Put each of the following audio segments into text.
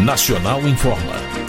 Nacional Informa.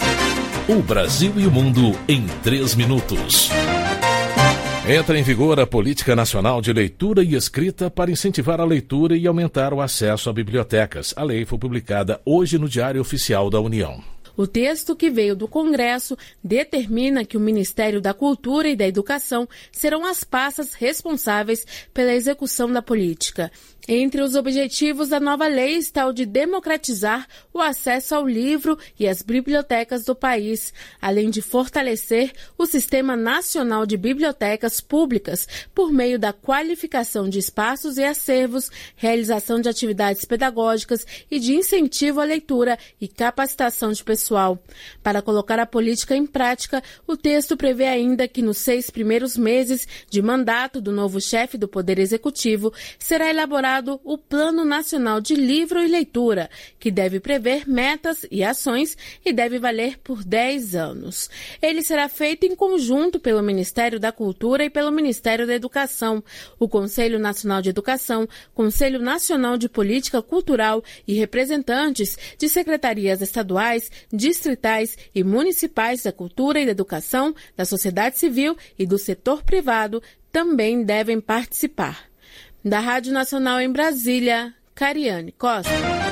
O Brasil e o mundo em 3 minutos. Entra em vigor a Política Nacional de Leitura e Escrita para incentivar a leitura e aumentar o acesso a bibliotecas. A lei foi publicada hoje no Diário Oficial da União. O texto que veio do Congresso determina que o Ministério da Cultura e da Educação serão as pastas responsáveis pela execução da política. Entre os objetivos da nova lei está o de democratizar o acesso ao livro e às bibliotecas do país, além de fortalecer o Sistema Nacional de Bibliotecas Públicas por meio da qualificação de espaços e acervos, realização de atividades pedagógicas e de incentivo à leitura e capacitação de pessoal. Para colocar a política em prática, o texto prevê ainda que nos 6 primeiros meses de mandato do novo chefe do Poder Executivo será elaborado o Plano Nacional de Livro e Leitura, que deve prever metas e ações e deve valer por 10 anos. Ele será feito em conjunto pelo Ministério da Cultura e pelo Ministério da Educação, o Conselho Nacional de Educação, Conselho Nacional de Política Cultural e representantes de secretarias estaduais, distritais e municipais da cultura e da educação, da sociedade civil e do setor privado também devem participar. Da Rádio Nacional em Brasília, Cariane Costa.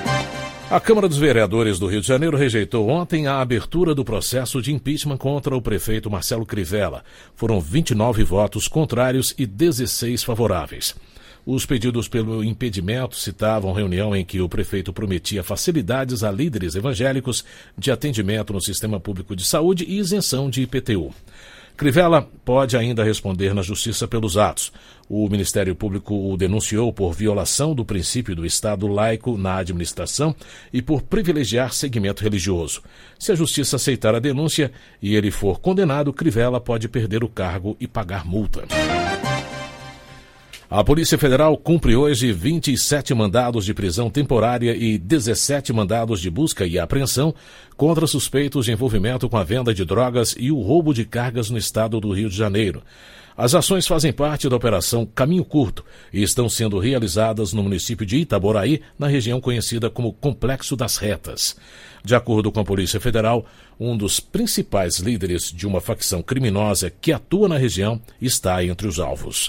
A Câmara dos Vereadores do Rio de Janeiro rejeitou ontem a abertura do processo de impeachment contra o prefeito Marcelo Crivella. Foram 29 votos contrários e 16 favoráveis. Os pedidos pelo impedimento citavam reunião em que o prefeito prometia facilidades a líderes evangélicos de atendimento no sistema público de saúde e isenção de IPTU. Crivella pode ainda responder na Justiça pelos atos. O Ministério Público o denunciou por violação do princípio do Estado laico na administração e por privilegiar segmento religioso. Se a Justiça aceitar a denúncia e ele for condenado, Crivella pode perder o cargo e pagar multa. A Polícia Federal cumpre hoje 27 mandados de prisão temporária e 17 mandados de busca e apreensão contra suspeitos de envolvimento com a venda de drogas e o roubo de cargas no estado do Rio de Janeiro. As ações fazem parte da Operação Caminho Curto e estão sendo realizadas no município de Itaboraí, na região conhecida como Complexo das Retas. De acordo com a Polícia Federal, um dos principais líderes de uma facção criminosa que atua na região está entre os alvos.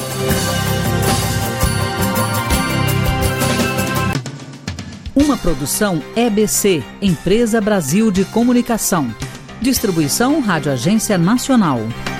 Uma produção EBC, Empresa Brasil de Comunicação. Distribuição Rádio Agência Nacional.